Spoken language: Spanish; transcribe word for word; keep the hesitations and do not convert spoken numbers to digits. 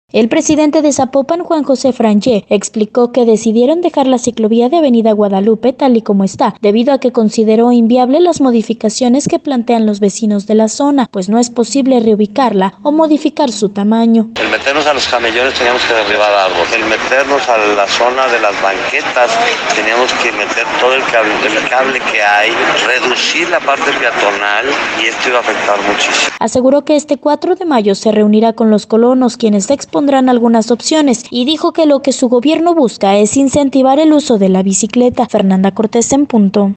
El presidente de Zapopan, Juan José Frangé, explicó que decidieron dejar la ciclovía de Avenida Guadalupe tal y como está, debido a que consideró inviable las modificaciones que plantean los vecinos de la zona, pues no es posible reubicarla o modificar su tamaño. El meternos a los camellones teníamos que derribar árboles, el meternos a la zona de las banquetas teníamos que meter todo el cable, el cable que hay, reducir la parte peatonal y esto iba a afectar muchísimo. Aseguró que este cuatro de mayo se reunirá con los colonos, quienes expondrán algunas opciones, y dijo que lo que su gobierno busca es incentivar el uso de la bicicleta. Fernanda Cortés en punto.